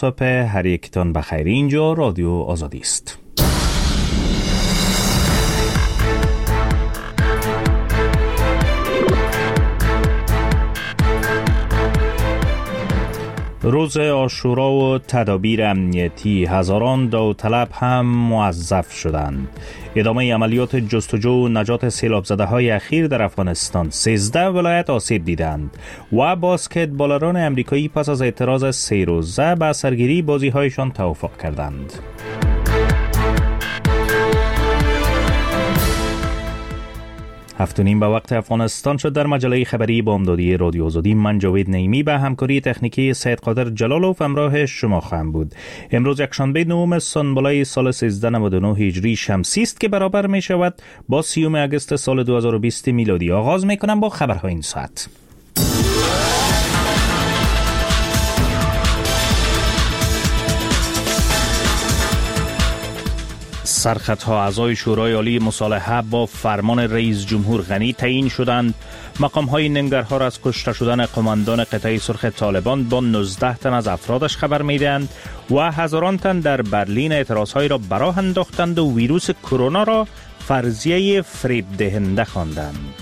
صبح هر یکتان بخیر. اینجا رادیو آزادی است. روز عاشورا و تدابیر امنیتی، هزاران داوطلب هم موظف شدند. ادامه عملیات جستجو و نجات سیلاب زده های اخیر در افغانستان، 13 ولایت آسیب دیدند و باسکتبالران امریکایی پس از اعتراض 3 روزه به سرگیری بازی هایشان توافق کردند. 7:30 به وقت افغانستان شد. در مجله خبری بامدادی رادیو آزادی من جاوید نعیمی به همکاری تکنیکی سید قادر جلالوف همراه شما خواهم بود. امروز یکشنبه 9 سنبله سال 1399 هجری شمسی است که برابر می شود با 30 اگست سال 2020 میلادی. آغاز می کنم با خبرهای این ساعت. سرخطها اعضای شورای عالی مصالحه با فرمان رئیس جمهور غنی تعیین شدند. مقام‌های ننگرهار از کشته شدن قماندان قطعه سرخ طالبان با 19 تن از افرادش خبر می‌دهند و هزاران تن در برلین اعتراض‌هایی را براه انداختند و ویروس کرونا را فرضیه فریب دهنده خواندند.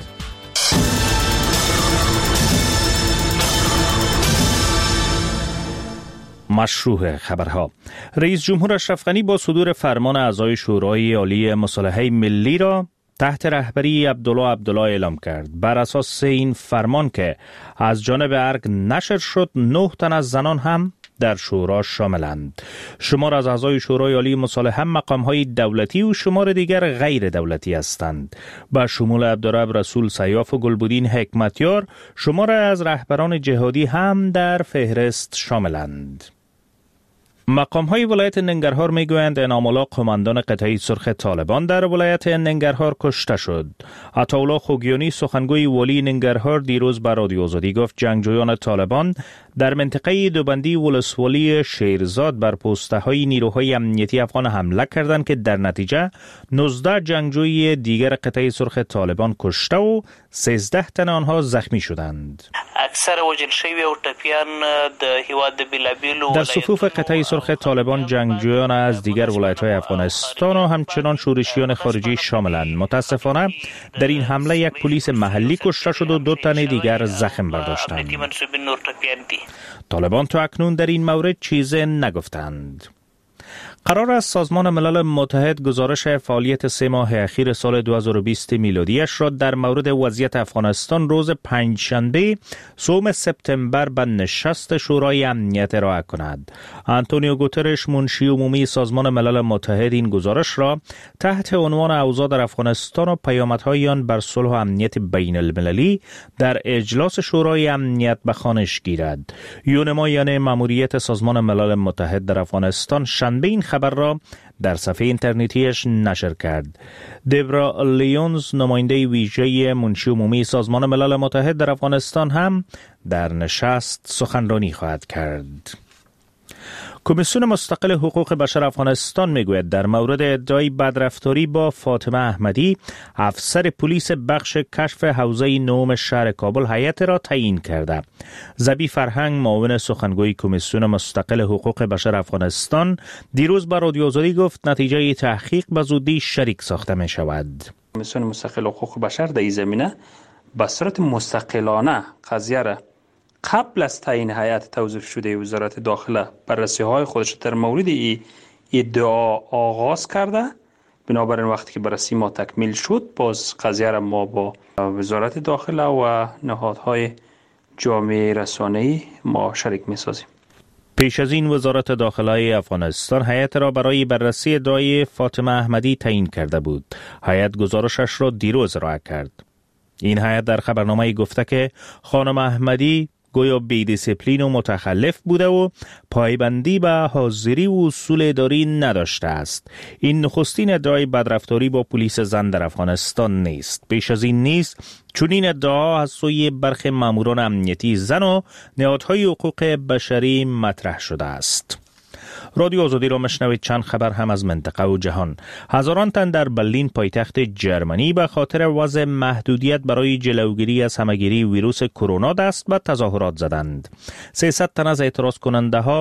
مشروع خبرها. رئیس جمهور اشرف غنی با صدور فرمان اعضای شورای عالی مصالحه ملی را تحت رهبری عبدالله اعلام کرد. بر اساس این فرمان که از جانب ارگ نشر شد، 9 تن از زنان هم در شورا شاملند. شمار از اعضای شورای عالی مصالحه مقام‌های دولتی و شمار دیگر غیر دولتی هستند. با شمول عبدالرب رسول سیاف و گلبدین حکمتیار، شمار از رهبران جهادی هم در فهرست شاملند. مقام‌های ولایت ننگرهار می‌گویند انعام الله قماندان قطعه سرخ طالبان در ولایت ننگرهار کشته شد. عطاالله خوگیانی سخنگوی والی ننگرهار دیروز به رادیو آزادی گفت جنگجویان طالبان در منطقه دوبندی ولسوالی شیرزاد بر پست‌های نیروهای امنیتی افغان حمله کردند که در نتیجه 19 جنگجوی دیگر قطعه سرخ طالبان کشته و 13 تن آنها زخمی شدند. اکثر وژل شوی او ټپیان د هیواد د بیلابیلو در صفوف قطعه سرخ طالبان جنگجویان از دیگر ولایت‌های افغانستان و همچنان شورشیان خارجی شاملند. متاسفانه در این حمله یک پلیس محلی کشته شد و 2 تن دیگر زخم برداشتند. طالبان تا اکنون در این مورد چیزی نگفتند. قرار است سازمان ملل متحد گزارش فعالیت 3 ماه اخیر سال 2020 میلادیش را در مورد وضعیت افغانستان روز پنجشنبه 3 سپتامبر به نشست شورای امنیت ارائه کند. آنتونیو گوترش منشی عمومی سازمان ملل متحد این گزارش را تحت عنوان اوضاع در افغانستان و پیامدهای آن بر صلح و امنیت بین المللی در اجلاس شورای امنیت به خوانش گیرد. یونمایان ماموریت سازمان ملل متحد در افغانستان شنبه این خبر را در صفحه اینترنتیش نشر کرد. دبرا لیونز نماینده ویژه منشی عمومی سازمان ملل متحد در افغانستان هم در نشست سخنرانی خواهد کرد. کمیسیون مستقل حقوق بشر افغانستان میگوید در مورد ادعای بدرفتاری با فاطمه احمدی، افسر پلیس بخش کشف حوزه 9 شهر کابل هیئت را تعیین کرده. زبی فرهنگ معاون سخنگوی کمیسیون مستقل حقوق بشر افغانستان دیروز به رادیو آزادی گفت نتیجه تحقیق به زودی شریک ساخته می شود. کمیسیون مستقل حقوق بشر در این زمینه به صورت مستقلانه قضیه را قبل از تعیین هیئت توظیف شده وزارت داخله بررسی‌های خودش در مورد ادعا آغاز کرده. بنابراین وقتی که بررسی ما تکمیل شد، باز قضیه را ما با وزارت داخله و نهادهای جامعه رسانه‌ای ما شریک می‌سازیم. پیش از این وزارت داخله افغانستان هیئت را برای بررسی ادعای فاطمه احمدی تعیین کرده بود. هیئت گزارشش را دیروز ارائه کرد. این هیئت در خبرنامه‌ای گفته که خانم احمدی گویا بی دیسیپلین و متخلف بوده و پایبندی به حاضری و اصول اداری نداشته است. این نخستین ادعای بدرفتاری با پلیس زن در افغانستان نیست. پیش از این نیست چون این ادعا از سوی برخی ماموران امنیتی زن و نهادهای حقوق بشری مطرح شده است. رادیو آزادی را مشنوید. چند خبر هم از منطقه و جهان. هزاران تن در برلین پایتخت جرمنی به خاطر وضع محدودیت برای جلوگیری از همهگیری ویروس کرونا دست به تظاهرات زدند. 300 تن از اعتراض کننده ها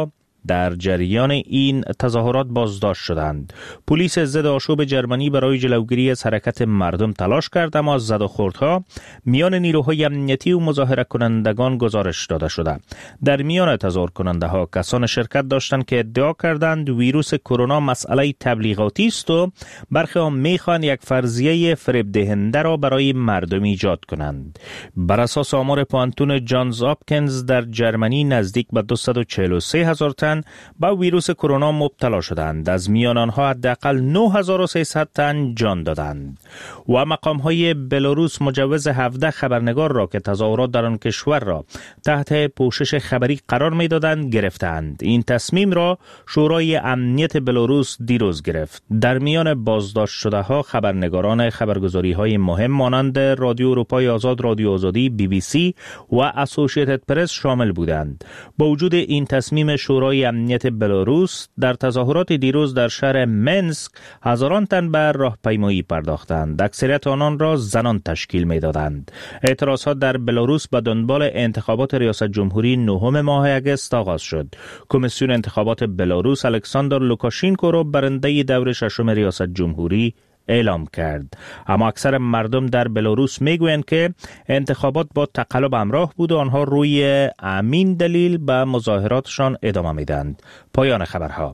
در جریان این تظاهرات بازداشت شدند. پلیس ضد آشوب جرمنی برای جلوگیری از حرکت مردم تلاش کرد، اما زد و خوردها میان نیروهای امنیتی و مظاهره کنندگان گزارش داده شده. در میان تظاهر کننده ها کسان شرکت داشتند که ادعا کردند ویروس کرونا مسئله تبلیغاتی است و برخی ها میخوان یک فرضیه فریب دهنده را برای مردم ایجاد کنند. بر اساس آمار پانتون جانز آپکنز در جرمنی نزدیک به 243,000 تن با ویروس کرونا مبتلا شدند. از میان آنها حداقل 9,300 تن جان دادند. و مقام های بلاروس مجوز 17 خبرنگار را که تظاهرات در آن کشور را تحت پوشش خبری قرار میدادند گرفتند. این تصمیم را شورای امنیت بلاروس دیروز گرفت. در میان بازداشت شده ها خبرنگاران خبرگزاری های مهم مانند رادیو اروپای آزاد، رادیو آزادی، BBC و اسوسییتد پرس شامل بودند. با وجود این تصمیم شورای امنیت بلاروس، در تظاهرات دیروز در شهر منسک هزاران تن به راهپیمایی پرداختند. اکثریت آنان را زنان تشکیل میدادند. اعتراضات در بلاروس به دنبال انتخابات ریاست جمهوری 9 ماه اگست آغاز شد. کمیسیون انتخابات بلاروس الکساندر لوکاشینکو را برنده دور ششم ریاست جمهوری اعلام کرد. اما اکثر مردم در بلاروس میگویند که انتخابات با تقلب همراه بود و آنها روی همین دلیل به مظاهراتشان ادامه میدند. پایان خبرها.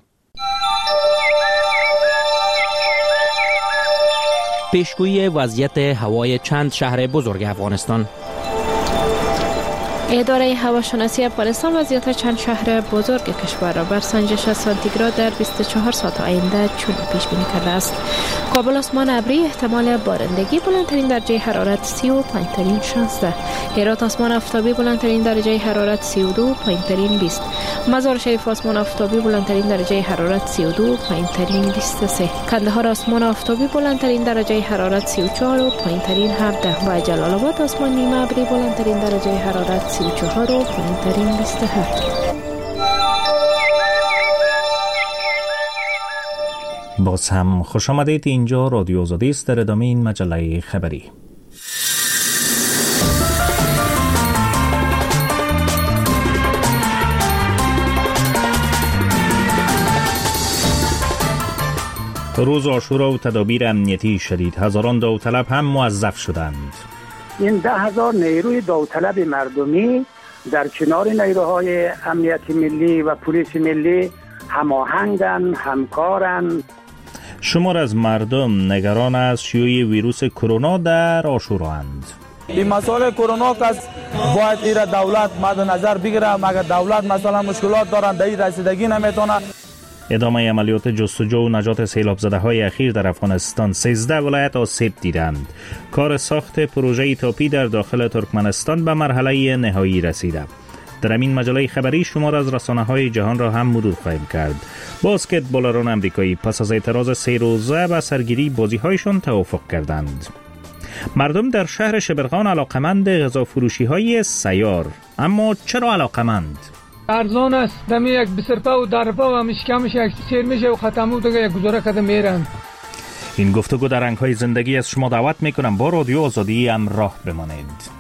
پیشگویی وضعیت هوای چند شهر بزرگ افغانستان. اداره هواشناسی افغانستان وضعیت چند شهر بزرگ کشور را بر سنجش سانتیگراد در 24 ساعت آینده چون پیش بینی کرده است. کابل آسمان ابری، احتمال بارندگی، بلندترین درجه حرارت 35 ترین 16. هرات آسمان آفتابی، بلندترین درجه حرارت 32 پایینترین 20. مزار شریف آسمان آفتابی، بلندترین درجه حرارت 32 پایینترین 23. کندهار آسمان آفتابی، بلندترین درجه حرارت 34 و پایینترین 17. و جلال آباد آسمان نیمه ابری، بلندترین درجه حرارت 34 و پایینترین 27. باز هم خوش آمدید. اینجا رادیو آزادی است. در ادامه این مجله خبری. روز عاشورا و تدابیر امنیتی شدید، هزاران داوطلب هم موظف شدند. این 10,000 نیروی داوطلب مردمی در کنار نیروهای امنیتی ملی و پلیس ملی هماهنگن، همکارن. شمار از مردم نگران از شیوع ویروس کرونا در عاشورااند. این مسئله کرونا که باید ایره دولت مد نظر بگیره، مگر دولت مثلا مشکلات دارن در این رسیدگی نمیتونه. ادامه عملیات جستجو و نجات سیلاب زده های اخیر در افغانستان. 13 ولایت آسیب دیدند. کار ساخت پروژه تاپی در داخل ترکمنستان به مرحله نهایی رسیده. در این مجله خبری شمار از رسانه‌های جهان را هم مرور خواهیم کرد. باسکتبالران امریکایی پس از اعتراض 3 روزه به سرگیری بازی‌هایشان توافق کردند. مردم در شهر شبرغان علاقمند غذا فروشی‌های سیار. اما چرا علاقمند؟ ارزان است. دمی یک بسرپا و درپا و مشکمش یک سیر میشه و ختمو دیگه یک گزاره کده میرن. این گفتگو در رنگ‌های زندگی از شما دعوت میکنم با رادیو آزادی همراه بمانید.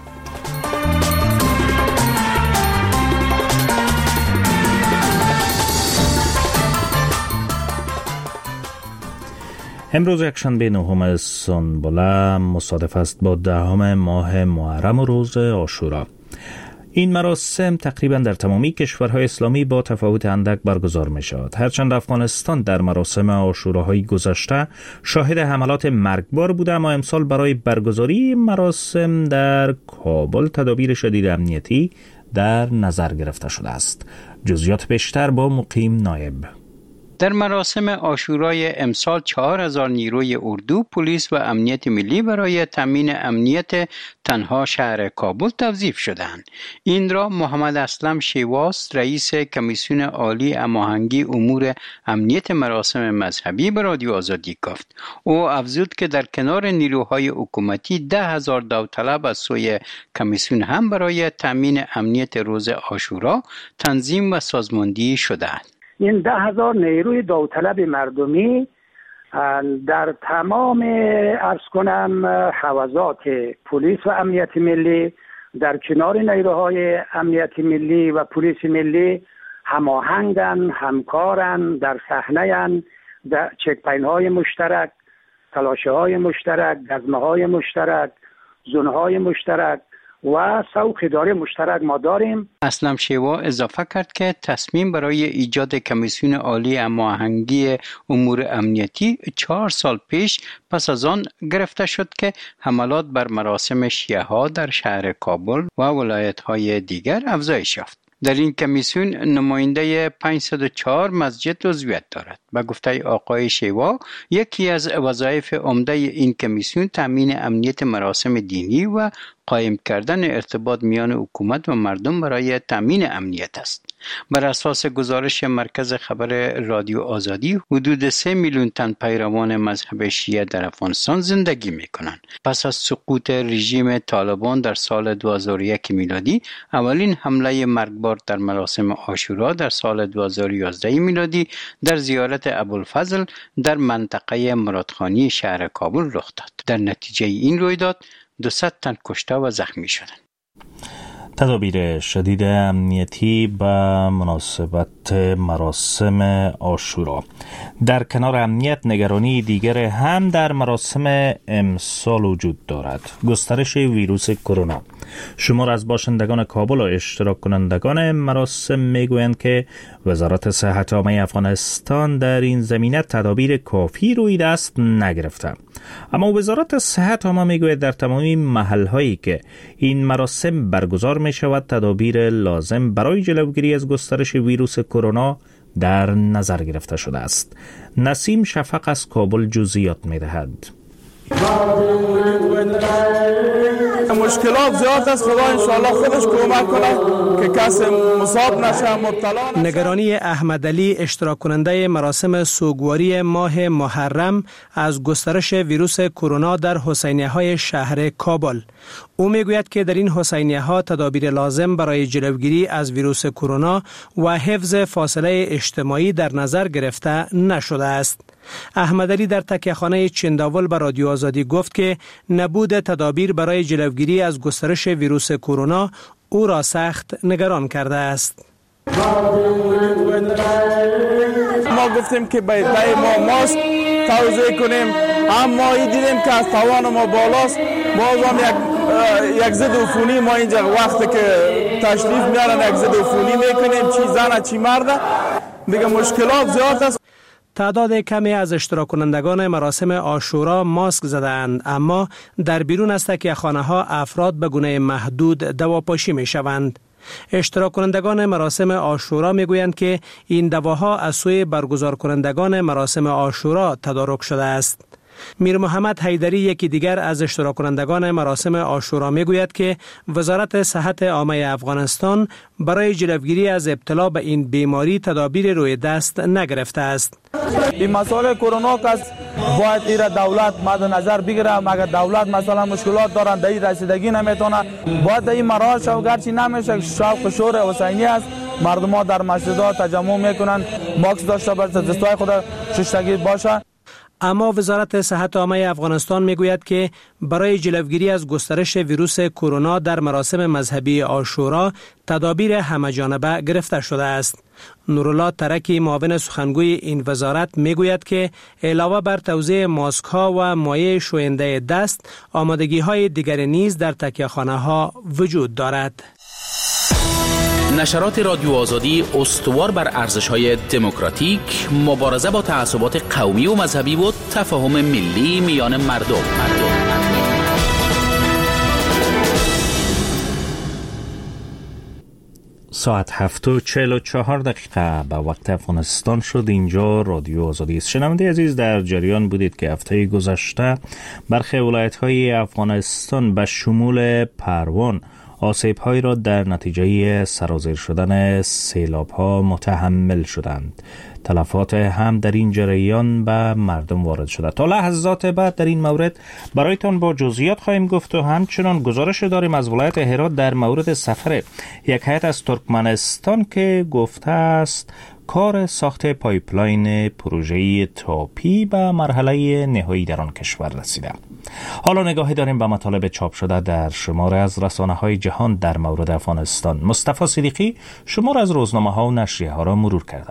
امروز یکشنبه 9 سنبله مصادف است با 10 ماه محرم و روز عاشورا. این مراسم تقریبا در تمامی کشورهای اسلامی با تفاوت اندک برگزار می شود. هرچند افغانستان در مراسم عاشوراهای گذشته شاهد حملات مرگبار بوده، اما امسال برای برگزاری مراسم در کابل تدابیر شدید امنیتی در نظر گرفته شده است. جزئیات بیشتر با مقیم نایب. در مراسم عاشورای امسال 4,000 نیروی اردو، پلیس و امنیت ملی برای تامین امنیت تنها شهر کابل توظیف شدند. این را محمد اسلم شیواس، رئیس کمیسیون عالی هماهنگی امور امنیت مراسم مذهبی، به رادیو آزادی گفت. او افزود که در کنار نیروهای حکومتی 10,000 داوطلب از سوی کمیسیون هم برای تامین امنیت روز عاشورا تنظیم و سازماندهی شدند. این 10,000 نیروی داوطلب مردمی در تمام عرض کنم حوزات پلیس و امنیت ملی در کنار نیروهای امنیت ملی و پلیس ملی هماهنگن، همکارن، در صحنه‌اند، در چک‌پوینت‌های مشترک، تلاشه‌های مشترک، گزمه‌های مشترک، زون‌های مشترک و سوق اداره مشترک ما داریم. اسلم شیوا اضافه کرد که تصمیم برای ایجاد کمیسیون عالی هماهنگی امور امنیتی 4 سال پیش پس از آن گرفته شد که حملات بر مراسم شیعه ها در شهر کابل و ولایت های دیگر افزایش یافت. در این کمیسیون نماینده 504 مسجد عضویت دارد. به گفته آقای شیوا، یکی از وظایف عمده این کمیسیون تامین امنیت مراسم دینی و قایم کردن ارتباط میان حکومت و مردم برای تامین امنیت است. بر اساس گزارش مرکز خبر رادیو آزادی، حدود 3 میلیون تن پیروان مذهب شیعه در افغانستان زندگی می‌کنند. پس از سقوط رژیم طالبان در سال 2001 میلادی، اولین حمله مرگبار در مراسم عاشورا در سال 2011 میلادی در زیارت ابوالفضل در منطقه مرادخانی شهر کابل رخ داد. در نتیجه این رویداد 200 تن کشته و زخمی شدند. تدابیر شدید امنیتی به مناسبت مراسم عاشورا. در کنار امنیت، نگرانی دیگر هم در مراسم امسال وجود دارد: گسترش ویروس کرونا. شمار از باشندگان کابل و اشتراک کنندگان مراسم میگویند که وزارت صحت عامه افغانستان در این زمینه تدابیر کافی روی دست نگرفته. اما وزارت صحت عامه میگوید در تمامی محلهایی که این مراسم برگزار می شود تدابیر لازم برای جلوگیری از گسترش ویروس کرونا در نظر گرفته شده است. نسیم شفق از کابل جزئیات می دهد. مشکلات زیاد است، خدا انشاءالله خودش کمک کنه که کسی مصاب نشه، مبتلا نشه. نگرانی احمد علی، اشتراک کننده مراسم سوگواری ماه محرم از گسترش ویروس کرونا در حسینیه‌های شهر کابل. او میگوید که در این حسینیه‌ها تدابیر لازم برای جلوگیری از ویروس کرونا و حفظ فاصله اجتماعی در نظر گرفته نشده است. احمد علی در تکیه‌خانه چنداول به رادیو آزادی گفت که نبود تدابیر برای جلوگیری از گسترش ویروس کرونا او را سخت نگران کرده است. ما گفتیم که باید ما ماسک توزیع کنیم، اما دیدیم که از توان ما بالاست. بازم یک ضد عفونی ما اینجا وقتی که تشریف میارن یک ضد عفونی میکنیم، چی زن چی مرد، دیگه مشکلات زیاد است. تعداد کمی از اشتراک کنندگان مراسم عاشورا ماسک زدند، اما در بیرون از تکیه‌خانه‌ها افراد به گونه محدود دواپاشی می‌شوند. اشتراک کنندگان مراسم عاشورا میگویند که این دواها از سوی برگزار کنندگان مراسم عاشورا تدارک شده است. میر محمد حیدری، یکی دیگر از اشتراک کنندگان مراسم عاشورا، میگوید که وزارت صحت عامه افغانستان برای جلوگیری از ابتلا به این بیماری تدابیر روی دست نگرفته است. این مسئله کرونا که باید ایره دولت مد نظر بگیره. مگر دولت مثلا مشکلات دارن در این رسیدگی نمیتونه، باید در این مراحل شو، گرچه نمیشه شوق شور حسینی است، مردم ها در مسجدها تجمع میکنن، ماسک داشته باشه، دستای خود شستگی باشه. اما وزارت صحت عامه افغانستان میگوید که برای جلوگیری از گسترش ویروس کرونا در مراسم مذهبی عاشورا تدابیر همه‌جانبه گرفته شده است. نورالله ترکی، معاون سخنگوی این وزارت، میگوید که علاوه بر توزیع ماسک ها و مایع شوینده دست، آمادگی های دیگری نیز در تکیه‌خانه ها وجود دارد. نشرات رادیو آزادی استوار بر ارزش‌های دموکراتیک، مبارزه با تعصبات قومی و مذهبی و تفاهم ملی میان مردم. ساعت 7:44 به وقت افغانستان شد. اینجا رادیو آزادی است. شنونده عزیز، در جریان بودید که هفته گذشته برخی ولایت‌های افغانستان به شمول پروان آسیب‌هایی را در نتیجه سرازیر شدن سیلاب‌ها متحمل شدند. تلفات هم در این جریان به مردم وارد شده. تا لحظات بعد در این مورد برایتان با جزئیات خواهیم گفت و همچنان گزارش داریم از ولایت هرات در مورد سفر یک هیئت از ترکمنستان که گفته است کار ساخت پایپلاین پروژه تاپی به مرحله نهایی در آن کشور رسیده. حالا نگاهی داریم به مطالب چاپ شده در شمار از رسانه‌های جهان در مورد افغانستان. مصطفی صدیقی شمار از روزنامه‌ها و نشریه‌ها را مرور کرده.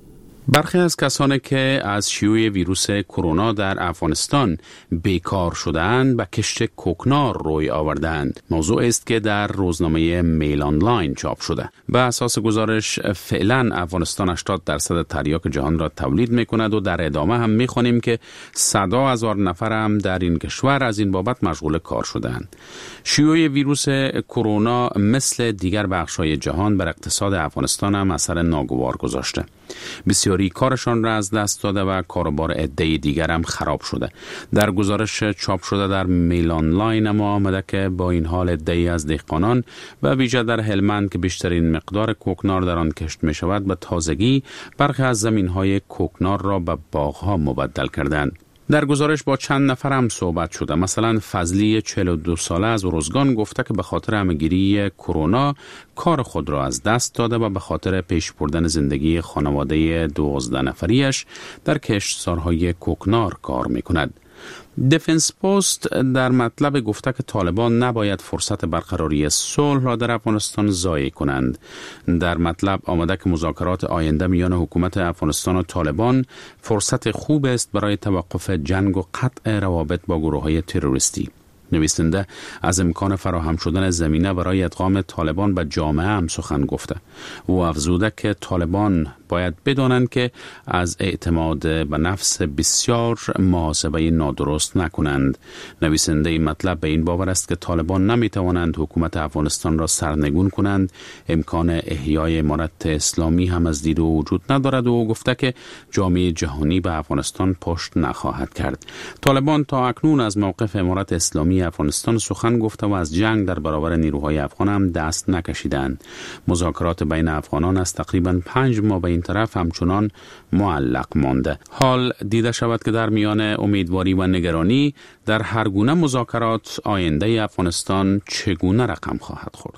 برخی از کسانی که از شیوع ویروس کرونا در افغانستان بیکار شده‌اند به کشت کوکنار روی آوردند. موضوع است که در روزنامه میل آنلاین چاپ شده. به اساس گزارش فعلا افغانستان 80% تریاک جهان را تولید می‌کند و در ادامه هم می‌خوانیم که صدها هزار نفر هم در این کشور از این بابت مشغول کار شدند. شیوع ویروس کرونا مثل دیگر بخش‌های جهان بر اقتصاد افغانستان هم اثر ناگوار گذاشته. بسیاری کارشان را از دست داده و کاروبار عده دیگر هم خراب شده. در گزارش چاپ شده در میل آنلاین ما آمده که با این حال عده‌ای از دهقانان و ویژه در هلمند که بیشترین مقدار کوکنار در آن کشت می شود به تازگی برخی از زمین‌های کوکنار را به باغ‌ها مبدل کردند. در گزارش با چند نفر هم صحبت شده. مثلا فضلی 42 ساله از ارزگان گفته که به خاطر همه‌گیری کرونا کار خود را از دست داده و به خاطر پیش بردن زندگی خانواده 12 نفریش در کشتزارهای کوکنار کار می‌کند. دفنس پست در مطلب گفته که طالبان نباید فرصت برقراری صلح را در افغانستان ضایع کنند. در مطلب آمده که مذاکرات آینده میان حکومت افغانستان و طالبان فرصت خوب است برای توقف جنگ و قطع روابط با گروه‌های تروریستی. نویسنده از امکان فراهم شدن زمینه برای ادغام طالبان به جامعه هم سخن گفته. او افزوده که طالبان باید بدانند که از اعتماد به نفس بسیار محاسبه نادرست نکنند. نویسنده این مطلب به این باور است که طالبان نمیتوانند حکومت افغانستان را سرنگون کنند. امکان احیای امارت اسلامی هم از دید او وجود ندارد و او گفته که جامعه جهانی به افغانستان پشت نخواهد کرد. طالبان تا اکنون از موقف امارت اسلامی افغانستان سخن گفته و از جنگ در برابر نیروهای افغان هم دست نکشیدند. مذاکرات بین افغانان از تقریباً 5 ماه به این طرف همچنان معلق مانده. حال دیده شود که در میان امیدواری و نگرانی در هر گونه مذاکرات آینده افغانستان چگونه رقم خواهد خورد.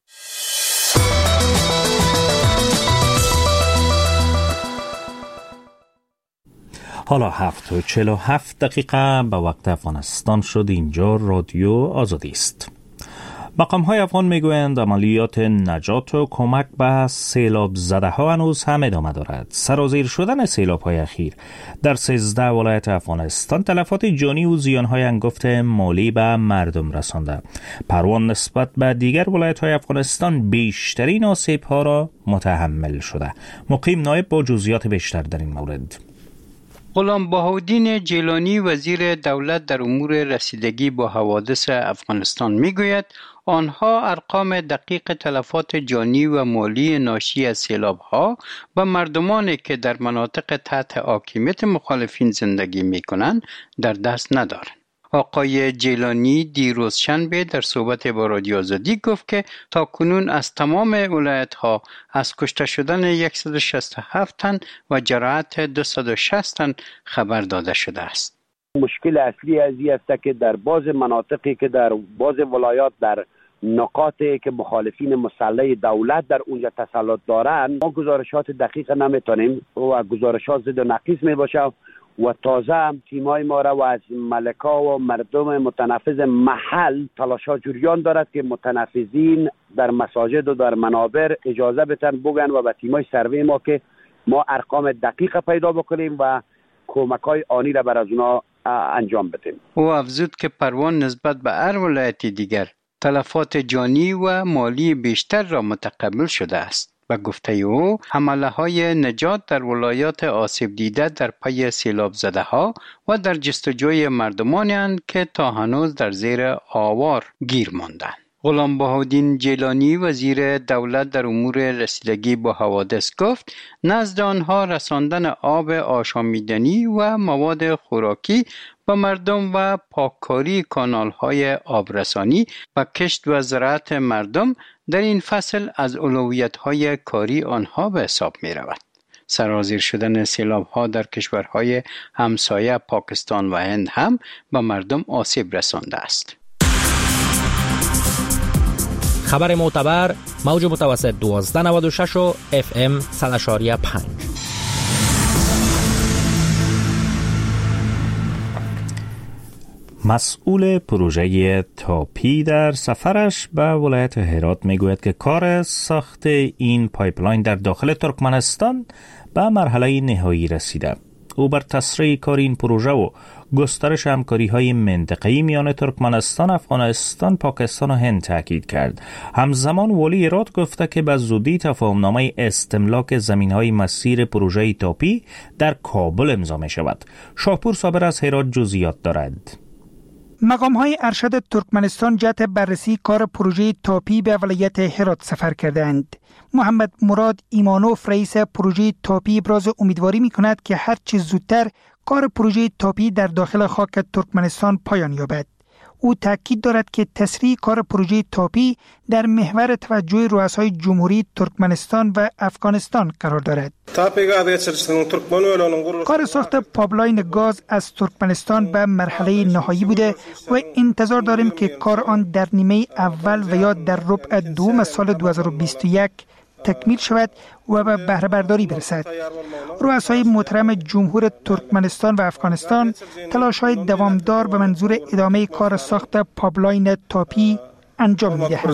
حالا 7:47 به وقت افغانستان شد. اینجا رادیو آزادی است. مقام‌های افغان میگویند عملیات نجات و کمک به سیلاب زده ها هنوز هم ادامه دارد. سرازیر شدن سیلاب‌های اخیر در 13 ولایت افغانستان تلفات جانی و زیان‌های انگفت مالی به مردم رسانده. پروان نسبت به دیگر ولایت‌های افغانستان بیشترین آسیب‌ها را متحمل شده. مقیم نایب با جزئیات بیشتر در این مورد. غلام بهاءالدین جیلانی وزیر دولت در امور رسیدگی با حوادث افغانستان میگوید آنها ارقام دقیق تلفات جانی و مالی ناشی از سیلاب‌ها و مردمانی که در مناطق تحت حاکمیت مخالفین زندگی می‌کنند در دست ندارند. آقای جیلانی دیروز شنبه در صحبت با رادیو آزادی گفت که تاکنون از تمام ولایت‌ها از کشته شدن 167 تن و جراحت 260 تن خبر داده شده است. مشکل اصلی از این است که در بعض مناطقی که در بعض ولایات در نقاطی که مخالفین مسلح دولت در اونجا تسلط دارند ما گزارشات دقیق نمیتونیم و گزارشات زد و نقیص میباشه و تازه هم تیمای ما را و از ملکا و مردم متنفذ محل تلاشا جریان دارد که متنفذین در مساجد و در منابر اجازه بتن بگن و به تیمای سروی ما که ما ارقام دقیق پیدا بکنیم و کمک‌های آنی را بر از اونا انجام بدیم. او افزود که پروان نسبت به هر ولایت دیگر تلفات جانی و مالی بیشتر را متقبل شده است. و گفته او حمله های نجات در ولایات آسیب دیده در پی سیلاب زده ها و در جستجوی مردمانی اند که تا هنوز در زیر آوار گیر ماندند. غلام بهاءالدین جیلانی وزیر دولت در امور رسیدگی با حوادث گفت نزد آنها رساندن آب آشامیدنی و مواد خوراکی و مردم و پاککاری کانال‌های آبرسانی و کشت و زراعت مردم در این فصل از اولویت‌های کاری آنها به حساب می‌رود. سرازیر شدن سیلاب‌ها در کشورهای همسایه پاکستان و هند هم به مردم آسیب رسانده است. خبر معتبر، موج متوسط 1296 و FM 100.5. مسئول پروژه تاپی در سفرش به ولایت هرات میگوید که کار ساخت این پایپلاین در داخل ترکمنستان به مرحله نهایی رسیده. او بر تسریع کار این پروژه و گسترش همکاری‌های منطقه‌ای میان ترکمنستان، افغانستان، پاکستان و هند تاکید کرد. همزمان والی هرات گفته که به زودی تفاهمنامه استملاک زمین‌های مسیر پروژه تاپی در کابل امضا می‌شود. شاپور صابر از هرات جزئیات دارد. مقام‌های ارشد ترکمنستان جهت بررسی کار پروژه تاپی به ولایت هرات سفر کردند. محمد مراد ایمانوف رئیس پروژه تاپی ابراز امیدواری می‌کند که هر چه زودتر کار پروژه تاپی در داخل خاک ترکمنستان پایان یابد. او تاکید دارد که تسریع کار پروژه تاپی در محور توجه رؤسای جمهوری ترکمنستان و افغانستان قرار دارد. کار ساخت پایپلاین گاز از ترکمنستان به مرحله نهایی بوده و انتظار داریم که کار آن در نیمه اول و یا در ربع دوم سال 2021 تکمیل شود و به بهره برداری برسد. رؤسای محترم جمهور ترکمنستان و افغانستان تلاش‌های دوامدار به منظور ادامه کار ساخت پایپلاین تاپی انجام می‌دهند.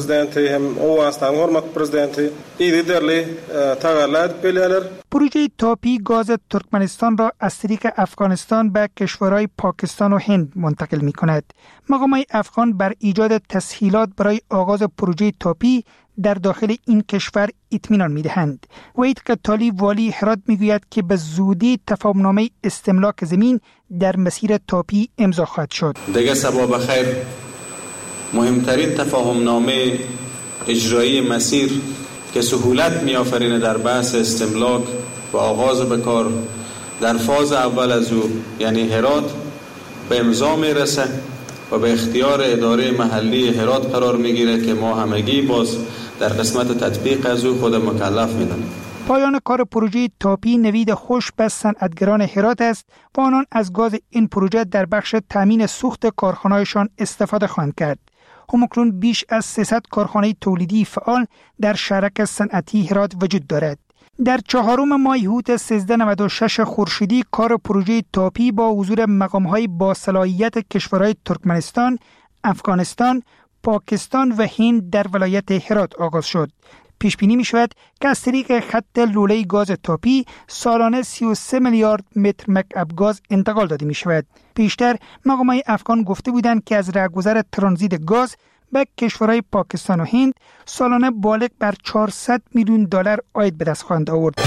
پروژه تاپی گاز ترکمنستان را از طریق افغانستان به کشورهای پاکستان و هند منتقل می‌کند. مقامات افغان بر ایجاد تسهیلات برای آغاز پروژه تاپی در داخل این کشور اطمینان می‌دهند. وحید قطالی والی هرات می‌گوید که به زودی تفاهمنامه استملاک زمین در مسیر تاپی امضا خواهد شد. دیگه صباح بخیر. مهمترین تفاهمنامه اجرایی مسیر که سهولت می‌آفرینه در بحث استملاک و آغاز به کار در فاز اول از او یعنی هرات به امضا میرسه و به اختیار اداره محلی هرات قرار میگیره که ما همگی باز در قسمت تطبیق از او خود مکلف میدونیم. پایان کار پروژه تاپی نوید خوش به صنعتگران هرات است و آنان از گاز این پروژه در بخش تامین سوخت کارخانه‌هایشان استفاده خواهند کرد. همکنون بیش از 300 کارخانه تولیدی فعال در شرک صنعتی هرات وجود دارد. در 4 ماه هوت 1396 خورشیدی کار پروژه تاپی با حضور مقام‌های با صلاحیت کشورهای ترکمنستان، افغانستان، پاکستان و هند در ولایت هرات آغاز شد. پیش بینی می شود که از طریق خط لوله گاز تاپی سالانه 33 میلیارد متر مکعب گاز انتقال داده می شود. پیشتر مقامات افغان گفته بودند که از رهگذر ترانزیت گاز به کشورهای پاکستان و هند سالانه بالغ بر 400 میلیون دلار عاید به دست خواهند آورد.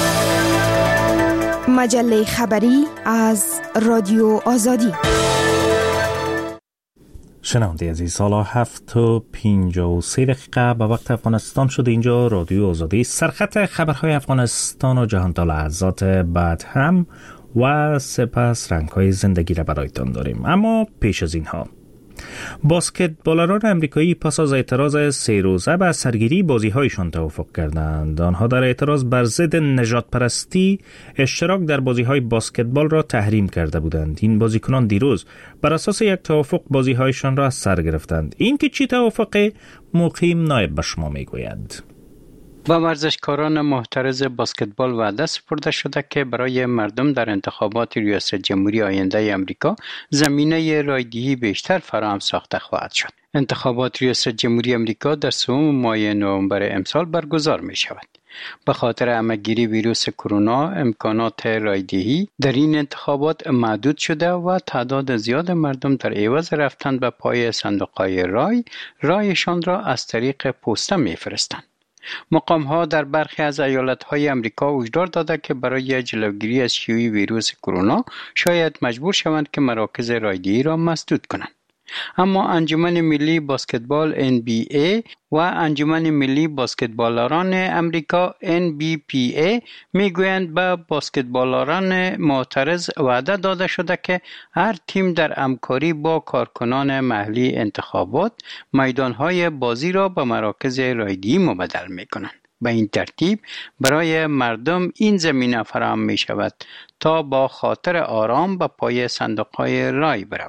مجله خبری از رادیو آزادی. شنونده عزیز، سالا 7:53 به وقت افغانستان شده. اینجا رادیو آزادی. سرخط خبرهای افغانستان و جهان تا لحظات بعد هم و سپس رنگ‌های زندگی را برایتان داریم. اما پیش از اینها، باسکتبالران امریکایی پس از اعتراض 3 روزه به سرگیری بازی‌هایشان توافق کردند. آنها در اعتراض بر ضد نژادپرستی اشتراک در بازی‌های باسکتبال را تحریم کرده بودند. این بازیکنان دیروز بر اساس یک توافق بازی‌هایشان را از سر گرفتند. این که چی توافقه، مقیم نایب به شما میگوید. و ورزشکاران محترض باسکتبال وعده سپرده شده که برای مردم در انتخابات ریاست جمهوری آینده امریکا زمینه رایدهی بیشتر فراهم ساخته خواهد شد. انتخابات ریاست جمهوری امریکا در 3 ماه نوامبر امسال برگزار می شود. به خاطر همه‌گیری ویروس کرونا امکانات رایدهی در این انتخابات محدود شده و تعداد زیاد مردم در عوض رفتن به پای صندوق‌های رایشان را از طریق پسته می‌فرستند. مقام‌ها در برخی از ایالت‌های امریکا هشدار داده که برای جلوگیری از شیوع ویروس کرونا شاید مجبور شوند که مراکز رایدهی را مسدود کنند. اما انجمن ملی باسکتبال NBA و انجمن ملی باسکتبالران امریکا NBPA میگویند به باسکتبالران معترض وعده داده شده که هر تیم در همکاری با کارکنان محلی انتخابات میدانهای بازی را به مراکز رایدهی مبدل میکنند. به این ترتیب برای مردم این زمینه فراهم می شود تا با خاطر آرام به پای صندوق‌های رای بروند.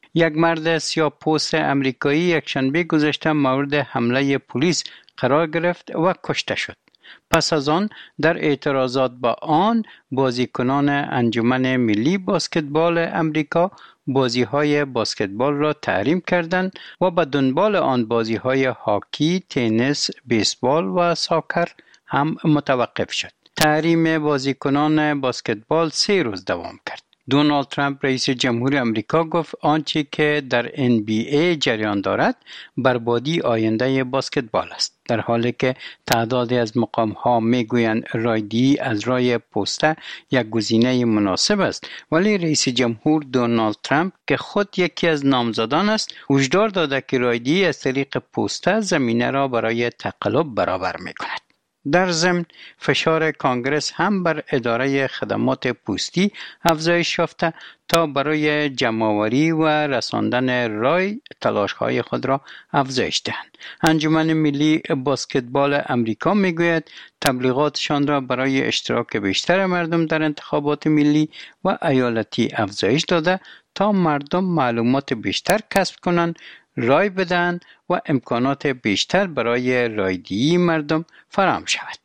یک مرد سیاه‌پوست امریکایی یکشنبه گذشته مورد حمله پلیس قرار گرفت و کشته شد. پس از آن در اعتراضات با آن بازیکنان انجمن ملی بسکتبال امریکا بازی‌های بسکتبال را تحریم کردند و به دنبال آن بازی‌های هاکی، تنیس، بیسبال و ساکر هم متوقف شد. تحریم بازیکنان بسکتبال 3 روز دوام کرد. دونالد ترامپ رئیس جمهور امریکا گفت آنچه که در NBA جریان دارد بربادی آینده بسکتبال است، در حالی که تعدادی از مقام‌ها میگویند رایدی از رای پوسته یک گزینه مناسب است، ولی رئیس جمهور دونالد ترامپ که خود یکی از نامزدان است هشدار داده که رایدی از طریق پوسته زمینه را برای تقلب برابر می‌کند. در ضمن فشار کانگرس هم بر اداره خدمات پستی افزایش یافته تا برای جمع‌آوری و رساندن رای تلاش‌های خود را افزایش دهند. انجمن ملی بسکتبال امریکا میگوید تبلیغاتشان را برای اشتراک بیشتر مردم در انتخابات ملی و ایالتی افزایش داده تا مردم معلومات بیشتر کسب کنند، رای بدن و امکانات بیشتر برای رایدهی مردم فراهم شود.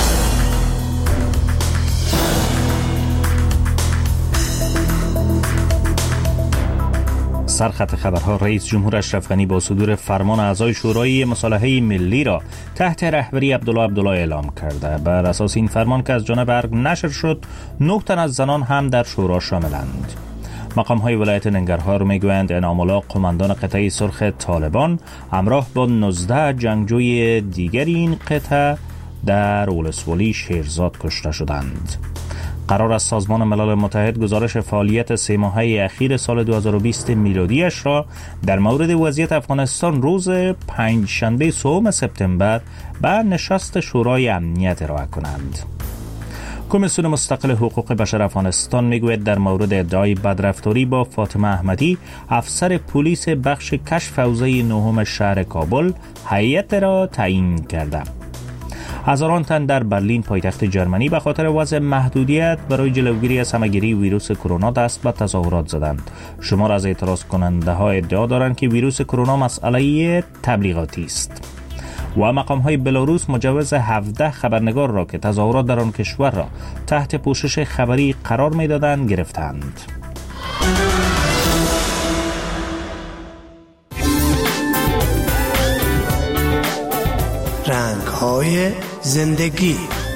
سرخط خبرها: رئیس جمهور اشرف غنی با صدور فرمان اعضای شورای مصالحه ملی را تحت رهبری عبدالله اعلام کرده. بر اساس این فرمان که از جانب ارگ نشر شد، 9 تن از زنان هم در شورا شاملند. مقام‌های ولایت ننگرهار میگویند انعام‌الله قماندان قطعه سرخ طالبان همراه با 19 جنگجوی دیگر این قطعه در ولسوالی شیرزاد کشته شدند. قرار است سازمان ملل متحد گزارش فعالیت 3 ماهه اخیر سال 2020 میلادیش را در مورد وضعیت افغانستان روز پنجشنبه 3 سپتامبر به نشست شورای امنیت ارائه کنند. کمیسیون مستقل حقوق بشر افغانستان میگوید در مورد ادعای بدرفتاری با فاطمه احمدی، افسر پلیس بخش کشف حوزه 9 شهر کابل، هیئت را تعیین کرده. هزاران تن در برلین پایتخت جرمنی به خاطر وضع محدودیت برای جلوگیری از همه‌گیری ویروس کرونا دست به تظاهرات زدند. شمار از اعتراض کننده ها ادعا دارند که ویروس کرونا مسئله تبلیغاتی است. و مقام‌های بلاروس مجوز 17 خبرنگار را که تظاهرات در آن کشور را تحت پوشش خبری قرار می‌دادند گرفتند. رنگ‌های زندگی.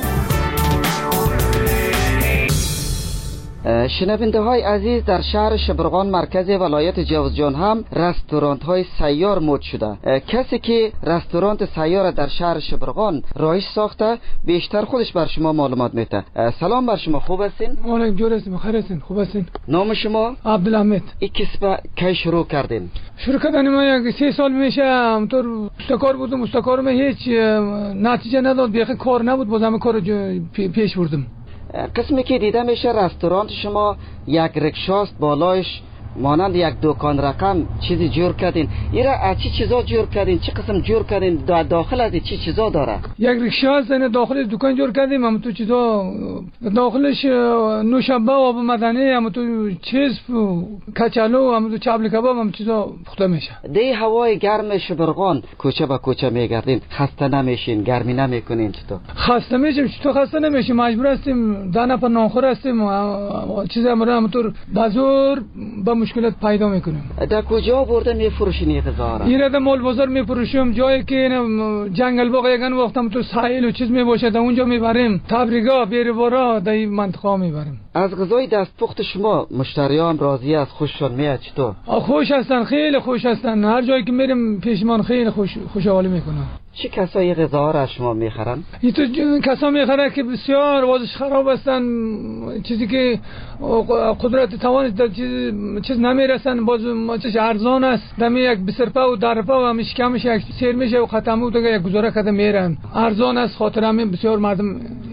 شنونده های عزیز، در شهر شبرغان مرکز ولایت جوزجان هم رستورانت های سیار مد شده. کسی که رستورانت سیار در شهر شبرغان رایج ساخته بیشتر خودش بر شما معلومات میده. سلام بر شما، خوب هستین؟ علیکم، جور هستیم، بخیر هستین، خوب هستین. نام شما؟ عبدالحمید. این کسب کی شروع کردین؟ شروع کردن ما یک 3 سال میشه. همطور مستقر بودم، مستقر من هیچ نتیجه نداد، بیخی کار نبود، باز همه کار پیش بردم. قسمی که دیده میشه رستوران شما یک رکشاست، بالایش مانند یک دکان رقم چیزی جور کردین. ایرا از چی چیزا جور کردین؟ چه قسم جور کردین؟ داخل از چی چیزا داره؟ یک رکشاست، این داخل دکان جور کردیم. هم تو چیزا داخلش نوشابه و آب مدنی، هم تو چیز کچالو، هم تو چابل کباب، هم چیزا پخته میشه. دی هوای گرم شبرغان کوچه به کوچه میگردین، خسته نمیشین؟ گرمی نمیکنین؟ چطور خسته میشیم؟ چطور خسته نمیشیم؟ مجبور هستیم، دانه پر نانخور هستیم، چیزا هم تو بازار با مشکلات پیدا میکنیم. در کجا برده میفروشین غذا را؟ اینا در مال بازار میفروشیم، جایی که جنگل باغ یگان وقتم تو ساحل و چیز میباشه اونجا میبریم، تبریگا بیروارا در این منطقه میبریم. از غذای دستپخت شما مشتریان راضی از خوششون میاد چطور؟ خوش هستن، خیلی خوش هستن. هر جایی که میریم پیشمان خیلی خوشحالی میکنن. چه کسایی غذا را شما میخرن؟ این تو کسا میخرن که بسیار وضعش خراب هستن، چیزی که قدرت توان چیز نمیرسن، باز چیز ارزان است. دمی یک بسرپا و درپا و همیش کمش یک سیر میشه و ختمو دیگه یک گزاره کده میرن. ارزان است، خاطر همین بسیار مردم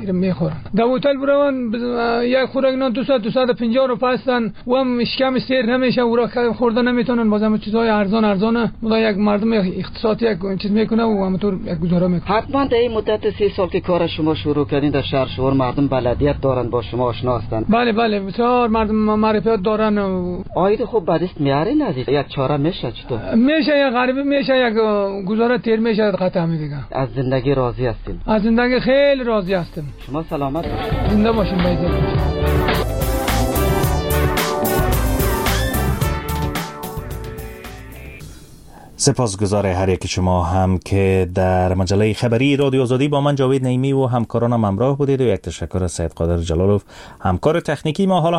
میخورن. در هتل برون یک خوراک نان 200-250 روپیه هستن و هم شکم سیر نمیشه و را خوردن نمیتونن. بازم چیزای ارزانه مدا یک مردم اقتصادی یک چیز میکنه و همونطور یک گزاره میکنه. حتما در این مدت 3 سال که کار شما شروع کردین در شهر شور مردم بلدیت دارن با شما آشنا هستن؟ بله بسیار مردم معرفت دارن. آید خوب بعدست میارین عزیز؟ یک چاره میشه چطور؟ میشه یک غریبه میشه یک گزاره تیر میشه قطعا دیگه. از زندگی راضی هستین؟ از زندگی خیلی راضی هستم. شما سلامت باشید. زنده باشین بایزید. سپاسگزار هر یک شما هم که در مجله خبری رادیو آزادی با من جاوید نعیمی و همکارانم همراه بودید و یک تشکر از سید قادر جلالوف همکار تکنیکی ما. حالا